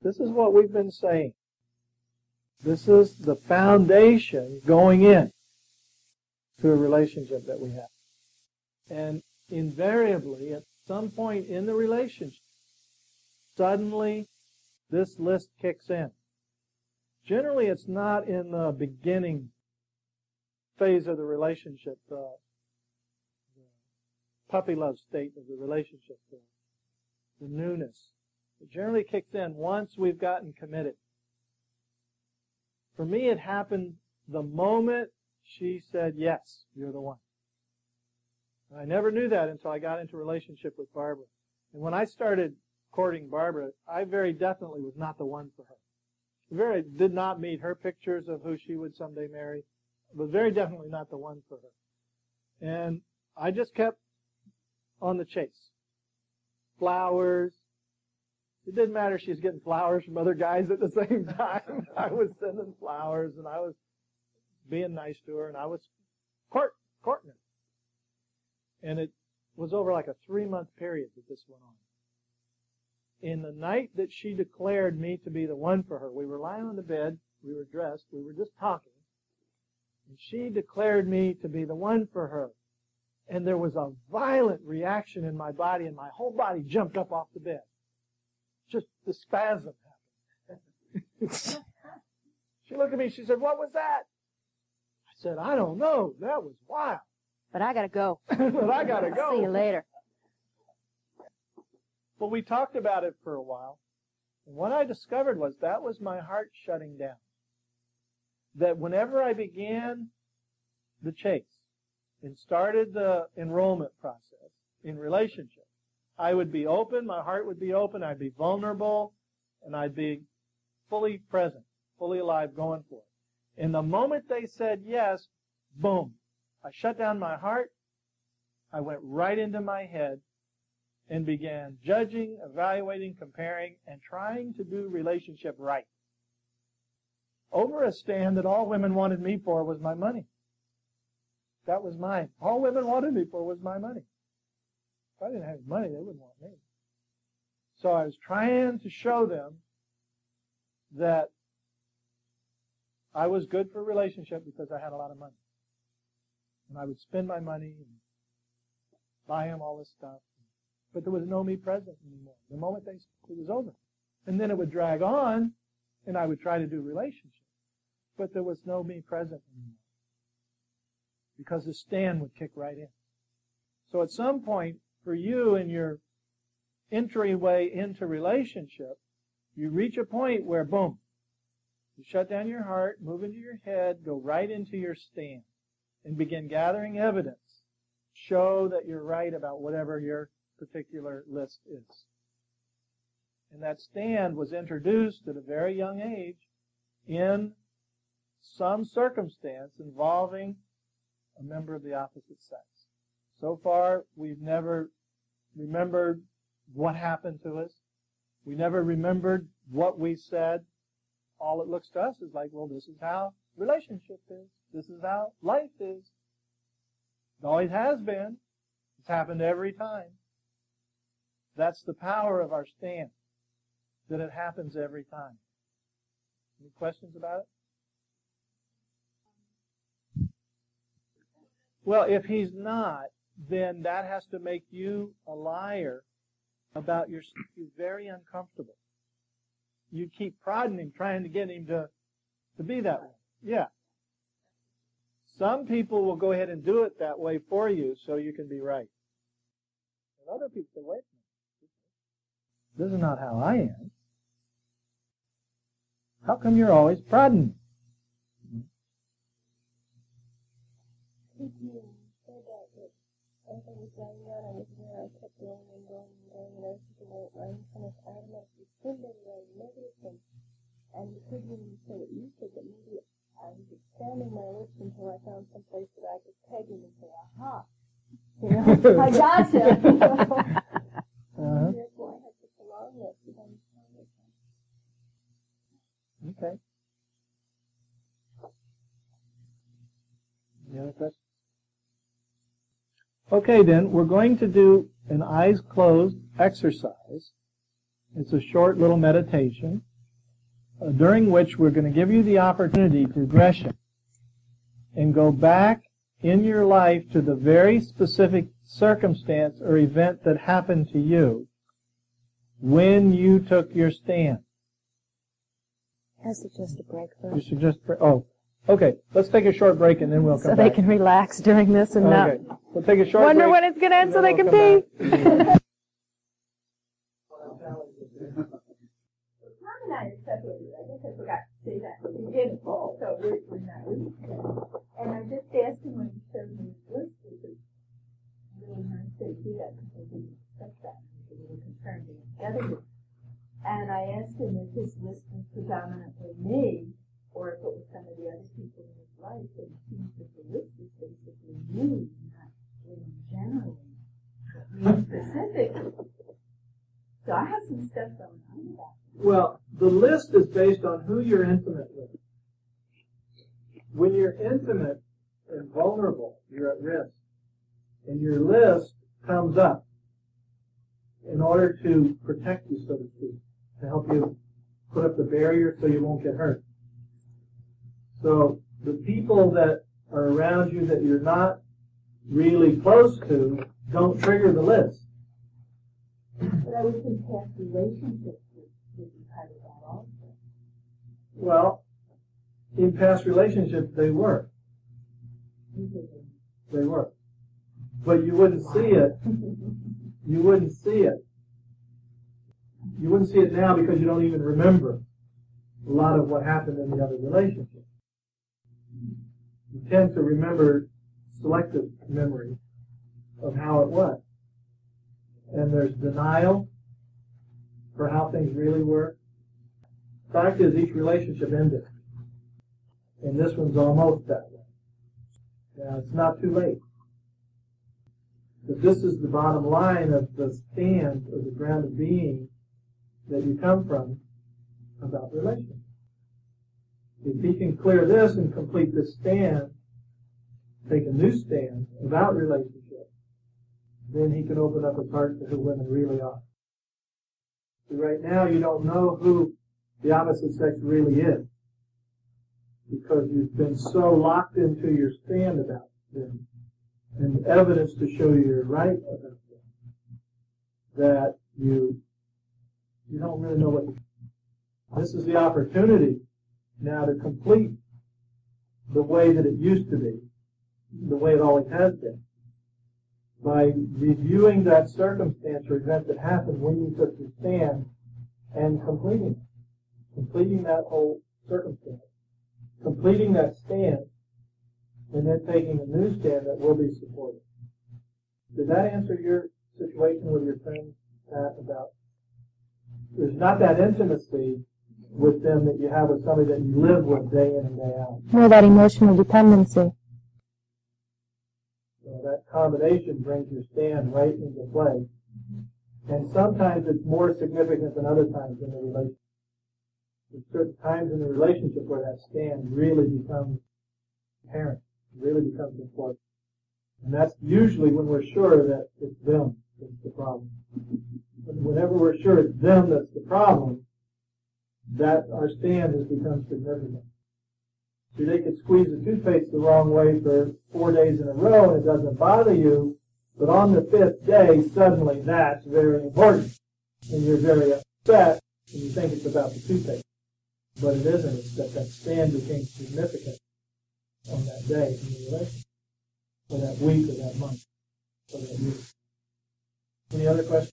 This is what we've been saying. This is the foundation going in to a relationship that we have. And invariably, at some point in the relationship, suddenly this list kicks in. Generally, it's not in the beginning phase of the relationship, the puppy love state of the relationship, the newness. It generally kicks in once we've gotten committed. For me, it happened the moment she said, yes, you're the one. And I never knew that until I got into a relationship with Barbara. And when I started courting Barbara, I very definitely was not the one for her. Did not meet her pictures of who she would someday marry, but very definitely not the one for her. And I just kept on the chase. Flowers. It didn't matter if she was getting flowers from other guys at the same time. I was sending flowers, and I was being nice to her, and I was courting her. And it was over like a 3-month period that this went on. In the night that she declared me to be the one for her, we were lying on the bed, we were dressed, we were just talking, and she declared me to be the one for her. And there was a violent reaction in my body, and my whole body jumped up off the bed. Just the spasm happened. She looked at me, she said, what was that? I said, I don't know. That was wild. But I gotta go. But I gotta go. See you later. Well, we talked about it for a while. And what I discovered was that was my heart shutting down. That whenever I began the chase and started the enrollment process in relationships, I would be open, my heart would be open, I'd be vulnerable, and I'd be fully present, fully alive, going for it. And the moment they said yes, boom, I shut down my heart, I went right into my head, and began judging, evaluating, comparing, and trying to do relationship right. Over a stand that all women wanted me for was my money. That was mine. All women wanted me for was my money. If I didn't have money, they wouldn't want me. So I was trying to show them that I was good for a relationship because I had a lot of money. And I would spend my money and buy them all this stuff. But there was no me present anymore. The moment it was over. And then it would drag on, and I would try to do relationships. But there was no me present anymore. Because the stand would kick right in. So at some point, for you in your entryway into relationship, you reach a point where, boom, you shut down your heart, move into your head, go right into your stand, and begin gathering evidence. Show that you're right about whatever your particular list is. And that stand was introduced at a very young age in some circumstance involving a member of the opposite sex. So far, we've never remembered what happened to us. We never remembered what we said. All it looks to us is like, well, this is how relationship is. This is how life is. It always has been. It's happened every time. That's the power of our stand, that it happens every time. Any questions about it? Well, if he's not, then that has to make you a liar about yourself. You're very uncomfortable. You keep prodding him, trying to get him to be that way. Yeah. Some people will go ahead and do it that way for you so you can be right. And other people say, wait a minute. This is not how I am. How come you're always prodding me? Everything was going on, I was there, I kept going and going and going, and I was thinking, I'm kind of adamant, you couldn't anyway, everything. And you couldn't even say what you said, but maybe I was expanding my lips until I found some place that I could peg him and say, aha. You know, I gotcha. Therefore, I had such a long list of them. Okay. Any other questions? Okay, then, we're going to do an eyes closed exercise. It's a short little meditation. during which we're going to give you the opportunity to regression and go back in your life to the very specific circumstance or event that happened to you when you took your stand. I suggest a break You first. suggest, okay. Let's take a short break and then we'll come So back. they can relax during this and Okay. not We'll take a short wonder break. when it's going to end and so then they we'll can come pee. back. Tom and I are separated. I guess I forgot to say that at the beginning. So we're not really together. And I just asked him when he showed me his list, which was really nice that he did that because I didn't expect that. I was a little concerned being together. And I asked him if his list was predominantly me or if it was some of the other people in his life. And it seems that the list is basically me, not women generally, but me specifically. So I have some stuff going on with that. Well, the list is based on who you're intimate with. When you're intimate and vulnerable, you're at risk. And your list comes up in order to protect you, so to speak, to help you put up the barrier so you won't get hurt. So the people that are around you that you're not really close to don't trigger the list. But I would think past relationships would be part of that also. Well, in past relationships, they were. They were. But you wouldn't see it. You wouldn't see it. You wouldn't see it now because you don't even remember a lot of what happened in the other relationship. You tend to remember selective memory of how it was. And there's denial for how things really were. The fact is, each relationship ended. And this one's almost that way. Now, it's not too late. But this is the bottom line of the stand or the ground of being that you come from about relationships. If he can clear this and complete this stand, take a new stand about relationships, then he can open up his heart to who women really are. So right now you don't know who the opposite sex really is because you've been so locked into your stand about them and evidence to show you're right about them that you don't really know what to do. This is the opportunity now to complete the way that it used to be, the way it always has been, by reviewing that circumstance or event that happened when you took your stand and completing that whole circumstance, completing that stand, and then taking a new stand that will be supported. Did that answer your situation with your friend, Pat, about there's not that intimacy with them that you have with somebody that you live with day in and day out? More that emotional dependency. So that combination brings your stand right into play. And sometimes it's more significant than other times in the relationship. There's certain times in the relationship where that stand really becomes apparent, really becomes important. And that's usually when we're sure that it's them that's the problem. And whenever we're sure it's them that's the problem, that our stand has become significant. See, they could squeeze the toothpaste the wrong way for 4 days in a row and it doesn't bother you, but on the 5th day, suddenly that's very important. And you're very upset and you think it's about the toothpaste. But it isn't. It's that stand became significant on that day in the relationship, or that week, or that month, or that year. Any other questions?